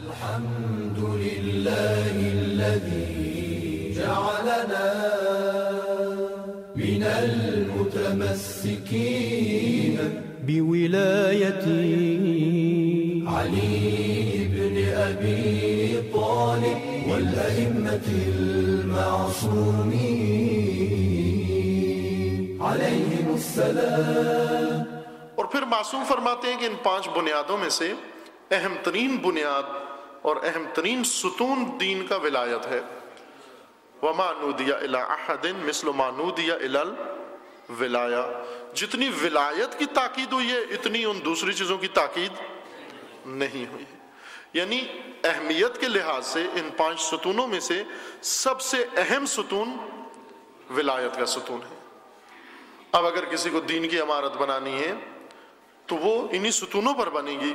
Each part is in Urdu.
الحمد لله الذي جعلنا من المتمسكين بولاية علي بن أبي طالب والأئمة المعصومين عليهم السلام. اور پھر معصوم فرماتے ہیں کہ ان 5 بنیادوں میں سے اہم ترین بنیاد اور اہم ترین ستون دین کا ولایت ہے. وَمَا نُودِيَ إِلَىٰ أَحَدٍ مِثْلُ مَا نُودِيَ إِلَى الْوِلَایَةِ. جتنی ولایت کی تاکید ہوئی ہے اتنی ان دوسری چیزوں کی تاکید نہیں ہوئی ہے. یعنی اہمیت کے لحاظ سے ان 5 ستونوں میں سے سب سے اہم ستون ولایت کا ستون ہے. اب اگر کسی کو دین کی عمارت بنانی ہے تو وہ انہی ستونوں پر بنے گی.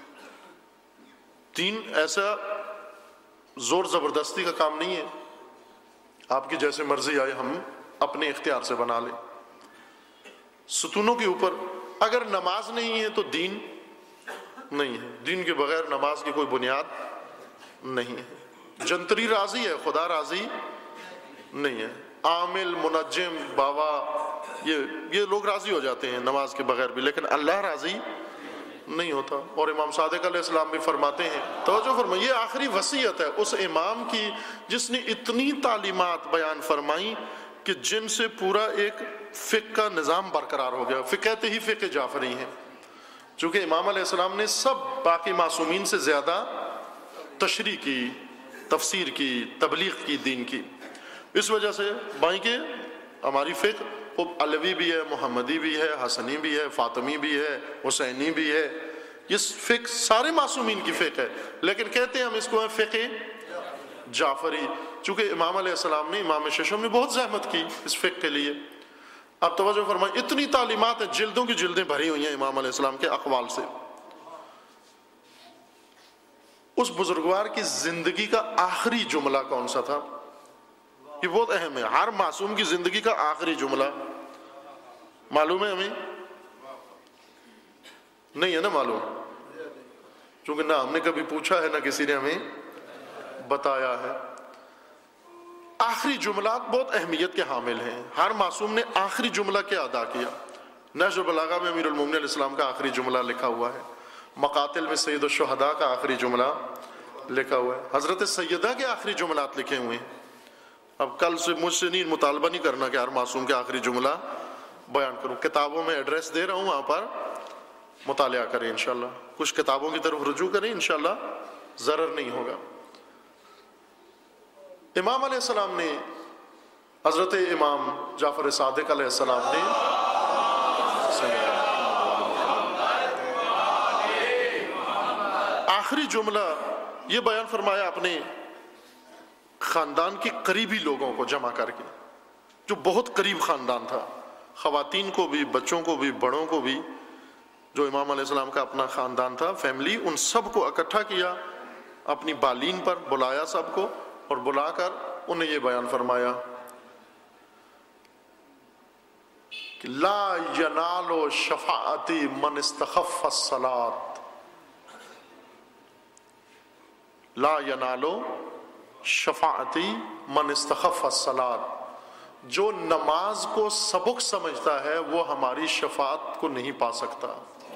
دین ایسا زور زبردستی کا کام نہیں ہے آپ کی جیسے مرضی آئے ہم اپنے اختیار سے بنا لیں. ستونوں کے اوپر اگر نماز نہیں ہے تو دین نہیں ہے. دین کے بغیر نماز کی کوئی بنیاد نہیں ہے. جنتری راضی ہے خدا راضی نہیں ہے. عامل منجم بابا یہ لوگ راضی ہو جاتے ہیں نماز کے بغیر بھی, لیکن اللہ راضی نہیں ہوتا. اور امام صادق علیہ السلام بھی فرماتے ہیں, توجہ فرمائیں, یہ آخری وصیت ہے اس امام کی جس نے اتنی تعلیمات بیان فرمائی کہ جن سے پورا ایک فقہ کا نظام برقرار ہو گیا. فقہ کہتے ہی فقہ جعفری ہیں, چونکہ امام علیہ السلام نے سب باقی معصومین سے زیادہ تشریح کی, تفسیر کی, تبلیغ کی دین کی. اس وجہ سے بائیں کے ہماری فقہ علوی بھی ہے, محمدی بھی ہے, حسنی بھی ہے, فاطمی بھی ہے, حسینی بھی ہے. یہ فقہ سارے معصومین کی فقہ ہے, لیکن کہتے ہیں ہم اس کو فقہ جعفری, چونکہ امام علیہ السلام نے, امام ششم نے بہت زحمت کی اس فقہ کے لیے. اب توجہ فرمائیں, اتنی تعلیمات ہیں, جلدوں کی جلدیں بھری ہوئی ہیں امام علیہ السلام کے اقوال سے. اس بزرگوار کی زندگی کا آخری جملہ کون سا تھا؟ یہ بہت اہم ہے. ہر معصوم کی زندگی کا آخری جملہ معلوم ہے ہمیں؟ نہیں ہے نا معلوم, چونکہ نہ ہم نے کبھی پوچھا ہے نہ کسی نے ہمیں بتایا ہے. آخری جملات بہت اہمیت کے حامل ہیں. ہر معصوم نے آخری جملہ کیا ادا کیا؟ نہج البلاغہ میں امیر المومنین علیہ السلام کا آخری جملہ لکھا ہوا ہے. مقاتل میں سید الشہداء کا آخری جملہ لکھا ہوا ہے. حضرت سیدہ کے آخری جملات لکھے ہوئے ہیں. اب کل سے مجھ سے نہیں مطالبہ نہیں کرنا کہ ہر معصوم کے آخری جملہ بیان کروں. کتابوں میں ایڈریس دے رہا ہوں, وہاں پر مطالعہ کریں انشاءاللہ. کچھ کتابوں کی طرف رجوع کریں, انشاءاللہ ضرر نہیں ہوگا. امام علیہ السلام نے, حضرت امام جعفر صادق علیہ السلام نے آخری جملہ یہ بیان فرمایا اپنے خاندان کے قریبی لوگوں کو جمع کر کے, جو بہت قریب خاندان تھا, خواتین کو بھی, بچوں کو بھی, بڑوں کو بھی, جو امام علیہ السلام کا اپنا خاندان تھا, فیملی, ان سب کو اکٹھا کیا, اپنی بالین پر بلایا سب کو, اور بلا کر انہیں یہ بیان فرمایا کہ لا ینال شفاعتی من استخف الصلاۃ, لا ینال شفاعتی من استخف الصلاۃ. جو نماز کو سبق سمجھتا ہے وہ ہماری شفاعت کو نہیں پا سکتا.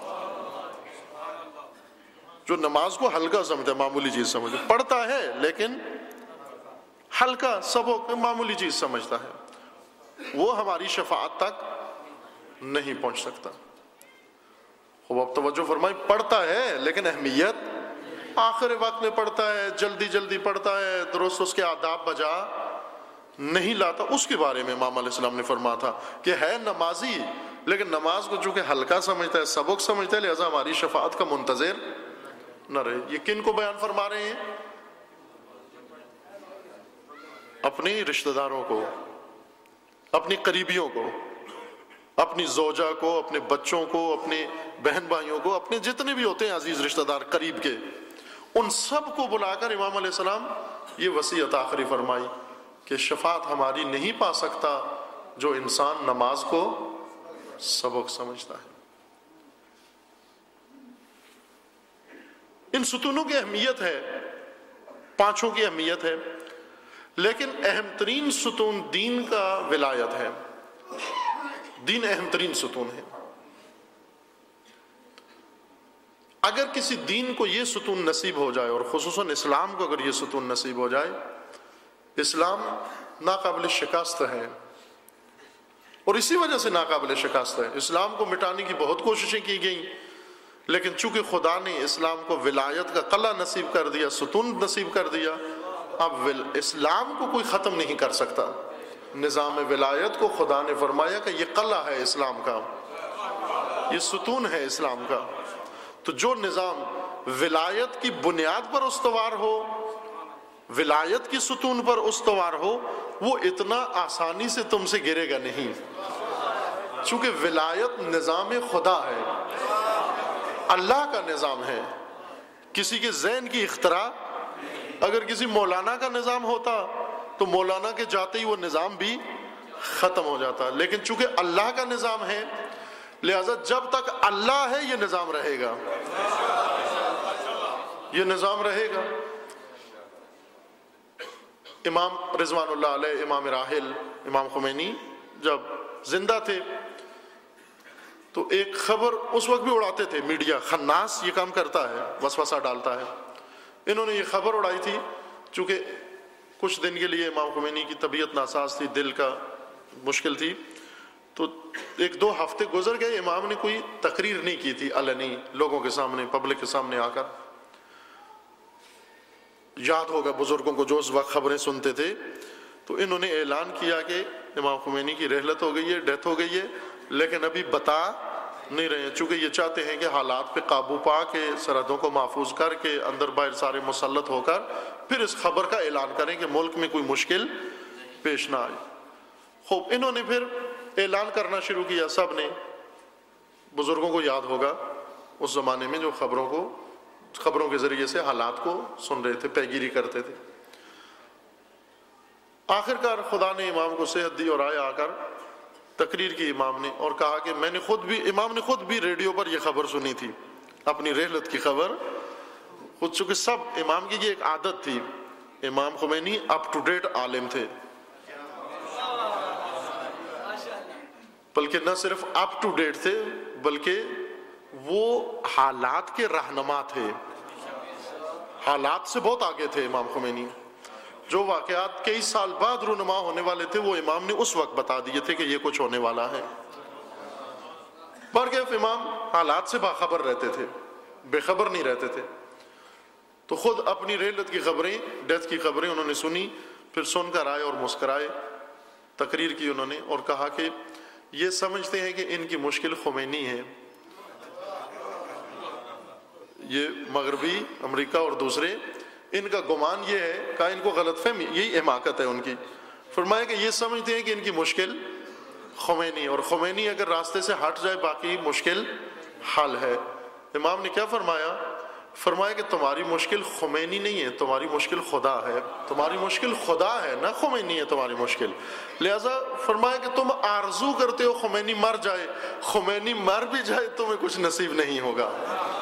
جو نماز کو ہلکا سمجھتا ہے, معمولی چیز سمجھتا ہے, پڑھتا ہے لیکن ہلکا سبق معمولی چیز سمجھتا ہے, وہ ہماری شفاعت تک نہیں پہنچ سکتا. خوب اب توجہ فرمائیں, پڑھتا ہے لیکن اہمیت آخر وقت میں پڑھتا ہے, جلدی جلدی پڑھتا ہے, درست اس کے آداب بجا نہیں لاتا. اس کے بارے میں امام علیہ السلام نے فرمایا تھا کہ ہے نمازی لیکن نماز کو چونکہ ہلکا سمجھتا ہے, سبق سمجھتا ہے, لہذا ہماری شفاعت کا منتظر نہ رہے. یہ کن کو بیان فرما رہے ہیں؟ اپنے رشتہ داروں کو, اپنی قریبیوں کو, اپنی زوجہ کو, اپنے بچوں کو, اپنے بہن بھائیوں کو, اپنے جتنے بھی ہوتے ہیں عزیز رشتہ دار قریب کے, ان سب کو بلا کر امام علیہ السلام یہ وصیت آخری فرمائی کہ شفاعت ہماری نہیں پا سکتا جو انسان نماز کو سبق سمجھتا ہے. ان ستونوں کی اہمیت ہے پانچوں کی اہمیت ہے، لیکن اہم ترین ستون دین کا ولایت ہے. دین اہم ترین ستون ہے. اگر کسی دین کو یہ ستون نصیب ہو جائے، اور خصوصاً اسلام کو اگر یہ ستون نصیب ہو جائے، اسلام ناقابل شکست ہے. اور اسی وجہ سے ناقابل شکست ہے. اسلام کو مٹانے کی بہت کوششیں کی گئیں، لیکن چونکہ خدا نے اسلام کو ولایت کا قلعہ نصیب کر دیا، ستون نصیب کر دیا، اب اسلام کو کوئی ختم نہیں کر سکتا. نظام ولایت کو خدا نے فرمایا کہ یہ قلعہ ہے اسلام کا، یہ ستون ہے اسلام کا. تو جو نظام ولایت کی بنیاد پر استوار ہو، ولایت کی ستون پر استوار ہو، وہ اتنا آسانی سے تم سے گرے گا نہیں، چونکہ ولایت نظام خدا ہے، اللہ کا نظام ہے. کسی کے ذہن کی اختراع. اگر کسی مولانا کا نظام ہوتا تو مولانا کے جاتے ہی وہ نظام بھی ختم ہو جاتا. لیکن چونکہ اللہ کا نظام ہے، لہذا جب تک اللہ ہے یہ نظام رہے گا، یہ نظام رہے گا. امام رضوان اللہ علیہ، امام راحل امام خمینی جب زندہ تھے تو ایک خبر اس وقت بھی اڑاتے تھے، میڈیا خناس یہ کام کرتا ہے، وسوسہ ڈالتا ہے. انہوں نے یہ خبر اڑائی تھی، چونکہ کچھ دن کے لیے امام خمینی کی طبیعت ناساز تھی، دل کا مشکل تھی، تو ایک دو ہفتے گزر گئے، امام نے کوئی تقریر نہیں کی تھی علنی لوگوں کے سامنے، پبلک کے سامنے آ کر. یاد ہوگا بزرگوں کو جو اس وقت خبریں سنتے تھے، تو انہوں نے اعلان کیا کہ امام خمینی کی رحلت ہو گئی ہے، ڈیتھ ہو گئی ہے، لیکن ابھی بتا نہیں رہے ہیں، چونکہ یہ چاہتے ہیں کہ حالات پہ قابو پا کے، سرحدوں کو محفوظ کر کے، اندر باہر سارے مسلط ہو کر پھر اس خبر کا اعلان کریں کہ ملک میں کوئی مشکل پیش نہ آئے. خوب انہوں نے پھر اعلان کرنا شروع کیا. سب نے، بزرگوں کو یاد ہوگا اس زمانے میں جو خبروں کے ذریعے سے حالات کو سن رہے تھے، پیگیری کرتے تھے. آخرکار خدا نے امام کو صحت دی اور آئے آ کر تقریر کی امام نے، اور کہا کہ امام نے خود بھی ریڈیو پر یہ خبر سنی تھی، اپنی رحلت کی خبر خود. چونکہ سب امام کی یہ ایک عادت تھی، امام خمینی اپ ٹو ڈیٹ عالم تھے، بلکہ نہ صرف اپ ٹو ڈیٹ تھے بلکہ وہ حالات کے رہنما تھے. حالات سے بہت آگے تھے امام خمینی. جو واقعات کئی سال بعد رونما ہونے والے تھے وہ امام نے اس وقت بتا دیے تھے کہ یہ کچھ ہونے والا ہے. برکیف امام حالات سے باخبر رہتے تھے، بے خبر نہیں رہتے تھے. تو خود اپنی رحلت کی خبریں، ڈیتھ کی خبریں انہوں نے سنی، پھر سن کر آئے اور مسکرائے. تقریر کی انہوں نے اور کہا کہ یہ سمجھتے ہیں کہ ان کی مشکل خمینی ہے. یہ مغربی امریکہ اور دوسرے، ان کا گمان یہ ہے، کہا ان کو غلط فہمی، یہی حماقت ہے ان کی. فرمایا کہ یہ سمجھتے ہیں کہ ان کی مشکل خمینی، اور خمینی اگر راستے سے ہٹ جائے باقی مشکل حل ہے. امام نے کیا فرمایا؟ فرمایا کہ تمہاری مشکل خمینی نہیں ہے، تمہاری مشکل خدا ہے. تمہاری مشکل خدا ہے، نہ خمینی ہے تمہاری مشکل. لہذا فرمایا کہ تم آرزو کرتے ہو خمینی مر جائے، خمینی مر بھی جائے تمہیں کچھ نصیب نہیں ہوگا،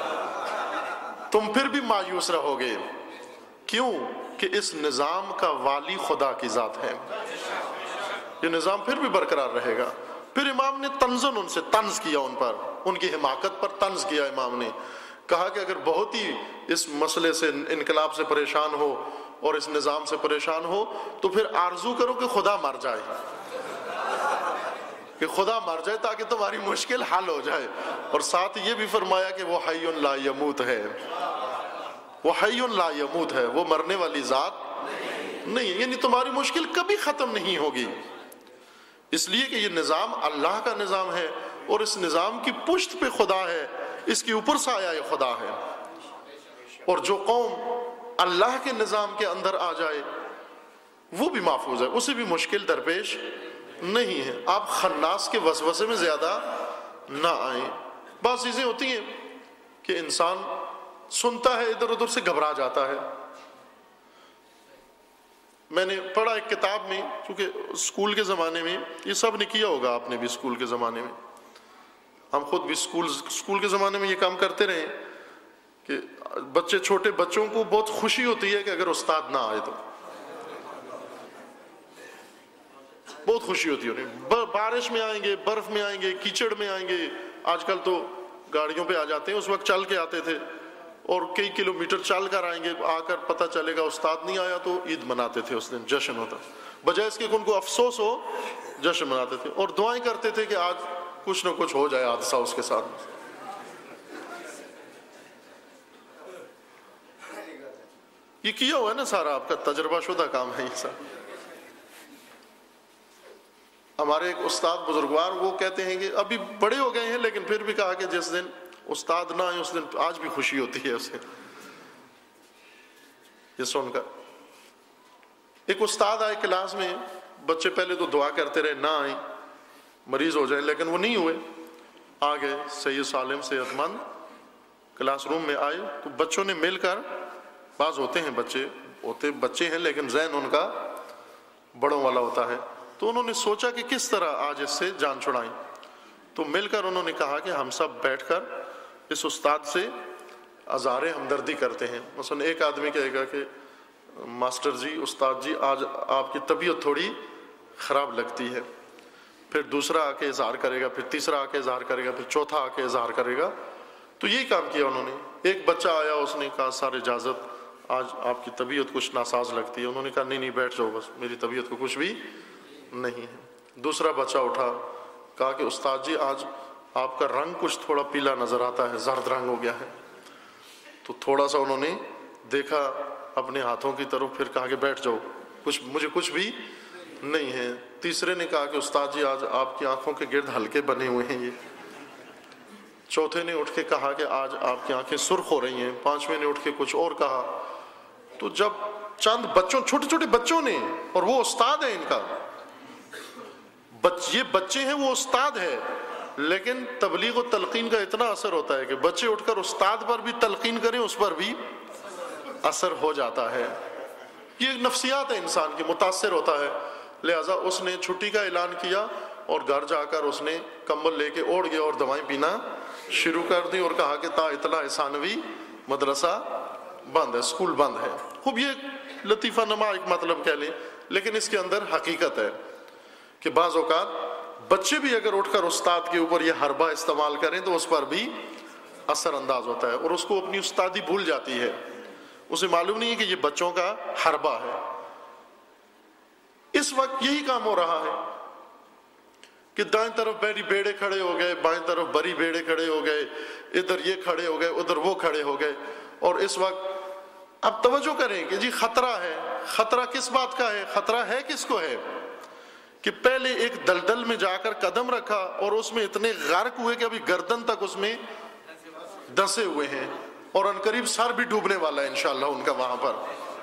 تم پھر بھی مایوس رہو گے. کیوں؟ کہ اس نظام کا والی خدا کی ذات ہے، یہ نظام پھر بھی برقرار رہے گا. پھر امام نے طنزاً ان سے طنز کیا، ان پر، ان کی حماقت پر طنز کیا. امام نے کہا کہ اگر بہت ہی اس مسئلے سے، انقلاب سے پریشان ہو اور اس نظام سے پریشان ہو تو پھر آرزو کرو کہ خدا مر جائے، کہ خدا مر جائے تاکہ تمہاری مشکل حل ہو جائے. اور ساتھ یہ بھی فرمایا کہ وہ حی لا یموت ہے، وہ حی لا یموت ہے، وہ مرنے والی ذات نہیں، یعنی تمہاری مشکل کبھی ختم نہیں ہوگی. اس لیے کہ یہ نظام اللہ کا نظام ہے، اور اس نظام کی پشت پہ خدا ہے، اس کے اوپر سایہ خدا ہے. اور جو قوم اللہ کے نظام کے اندر آ جائے وہ بھی محفوظ ہے، اسے بھی مشکل درپیش نہیں ہے. آپ خناس کے وسوسے میں زیادہ نہ آئیں. بعض چیزیں ہوتی ہیں کہ انسان سنتا ہے ادھر ادھر سے گھبرا جاتا ہے. میں نے پڑھا ایک کتاب میں، کیونکہ اسکول کے زمانے میں یہ سب نے کیا ہوگا، آپ نے بھی اسکول کے زمانے میں، ہم خود بھی اسکول کے زمانے میں یہ کام کرتے رہے کہ بچے چھوٹے بچوں کو بہت خوشی ہوتی ہے کہ اگر استاد نہ آئے تو بہت خوشی ہوتی ہے انہیں. بارش میں آئیں گے, برف میں آئیں گے, کیچڑ میں آئیں گے. آج کل تو گاڑیوں پہ آ جاتے ہیں, اس وقت چل کے آتے تھے اور کئی کلومیٹر چل کر آئیں گے. آ کر پتہ چلے گا استاد نہیں آیا تو عید مناتے تھے, اس دن جشن ہوتا, بجائے اس کے ان کو افسوس ہو جشن مناتے تھے اور دعائیں کرتے تھے کہ آج کچھ نہ کچھ ہو جائے حادثہ اس کے ساتھ. یہ کیا ہوا ہے نا سارا, آپ کا تجربہ شدہ کام ہے یہ سب. ہمارے ایک استاد بزرگوار وہ کہتے ہیں کہ ابھی بڑے ہو گئے ہیں لیکن پھر بھی کہا کہ جس دن استاد نہ آئے اس دن آج بھی خوشی ہوتی ہے اسے. یہ سن کر ایک استاد آئے کلاس میں, بچے پہلے تو دعا کرتے رہے نہ آئیں, مریض ہو جائیں, لیکن وہ نہیں ہوئے. آ گئے صحیح سالم صحت مند, کلاس روم میں آئے تو بچوں نے مل کر, بعض ہوتے ہیں بچے ہیں لیکن ذہن ان کا بڑوں والا ہوتا ہے, تو انہوں نے سوچا کہ کس طرح آج اس سے جان چھڑائیں. تو مل کر انہوں نے کہا کہ ہم سب بیٹھ کر اس استاد سے اظہار ہمدردی کرتے ہیں. مثلا ایک آدمی کہے گا کہ ماسٹر جی, استاد جی, آج آپ کی طبیعت تھوڑی خراب لگتی ہے. پھر دوسرا آ کے اظہار کرے گا, پھر تیسرا آ کے اظہار کرے گا, پھر چوتھا آ کے اظہار کرے گا. تو یہی کام کیا انہوں نے. ایک بچہ آیا, اس نے کہا سر اجازت, آج آپ کی طبیعت کچھ ناساز لگتی ہے. انہوں نے کہا نہیں بیٹھ جاؤ, بس میری طبیعت کو کچھ بھی نہیں ہے. دوسرا بچہ اٹھا, کہا کہ استاد جی آج آپ کا رنگ کچھ تھوڑا پیلا نظر آتا ہے, زرد رنگ ہو گیا ہے. تو تھوڑا سا انہوں نے دیکھا اپنے ہاتھوں کی طرف, پھر کہا کہ بیٹھ جاؤ, مجھے کچھ بھی نہیں ہے. تیسرے نے کہا کہ استاد جی آج آپ کی آنکھوں کے گرد ہلکے بنے ہوئے ہیں یہ. چوتھے نے اٹھ کے کہا کہ آج آپ کی آنکھیں سرخ ہو رہی ہیں. پانچویں نے اٹھ کے کچھ اور کہا. تو جب چند بچوں, چھوٹے چھوٹے بچوں نے, اور وہ استاد ہے ان کا, یہ بچے ہیں, وہ استاد ہے, لیکن تبلیغ و تلقین کا اتنا اثر ہوتا ہے کہ بچے اٹھ کر استاد پر بھی تلقین کریں, اس پر بھی اثر ہو جاتا ہے. یہ نفسیات ہے انسان کی, متاثر ہوتا ہے. لہذا اس نے چھٹی کا اعلان کیا اور گھر جا کر اس نے کمبل لے کے اوڑھ گیا اور دوائیں پینا شروع کر دی اور کہا کہ تا اطلاع ثانوی مدرسہ بند ہے, اسکول بند ہے. خوب یہ لطیفہ نما ایک مطلب کہہ لیں, لیکن اس کے اندر حقیقت ہے کہ بعض اوقات بچے بھی اگر اٹھ کر استاد کے اوپر یہ حربہ استعمال کریں تو اس پر بھی اثر انداز ہوتا ہے اور اس کو اپنی استادی بھول جاتی ہے. اسے معلوم نہیں ہے کہ یہ بچوں کا حربہ ہے. اس وقت یہی کام ہو رہا ہے کہ دائیں طرف بڑی بیڑے کھڑے ہو گئے, بائیں طرف بڑی بیڑے کھڑے ہو گئے, ادھر یہ کھڑے ہو گئے, ادھر وہ کھڑے ہو گئے. اور اس وقت اب توجہ کریں کہ جی خطرہ ہے. خطرہ کس بات کا ہے, خطرہ ہے کس کو ہے کہ پہلے ایک دلدل میں جا کر قدم رکھا اور اس میں اتنے غرق ہوئے کہ ابھی گردن تک اس میں دھنسے ہوئے ہیں, اور عنقریب سر بھی ڈوبنے والا ہے انشاءاللہ ان کا, وہاں پر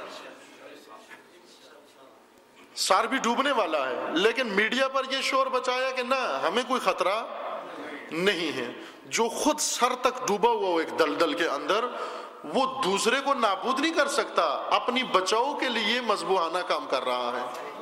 سر بھی ڈوبنے والا ہے. لیکن میڈیا پر یہ شور بچایا کہ نہ, ہمیں کوئی خطرہ نہیں ہے. جو خود سر تک ڈوبا ہوا ہو ایک دلدل کے اندر, وہ دوسرے کو نابود نہیں کر سکتا, اپنی بچاؤ کے لیے مذبوحانہ کام کر رہا ہے.